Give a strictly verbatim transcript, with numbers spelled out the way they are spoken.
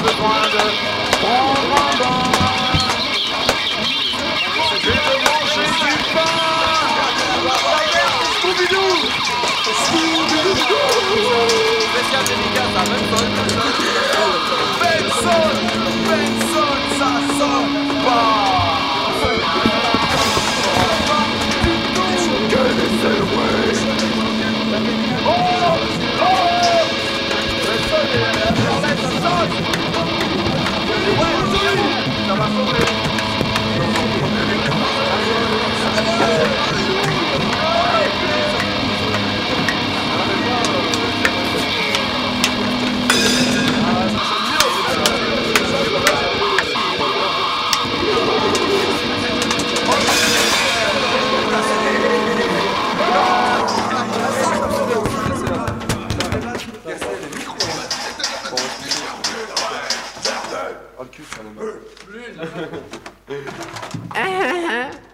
besoin de prendre un bain. Je vais te manger du pain. Scooby-Doo. Scooby-Doo. Spécial dédicace à Benson. Benson. Benson, ça sonne pas. Quel est ce bruit? Oh, oh. Benson, il a la ça sonne. Ouais, ça va sauver. Ah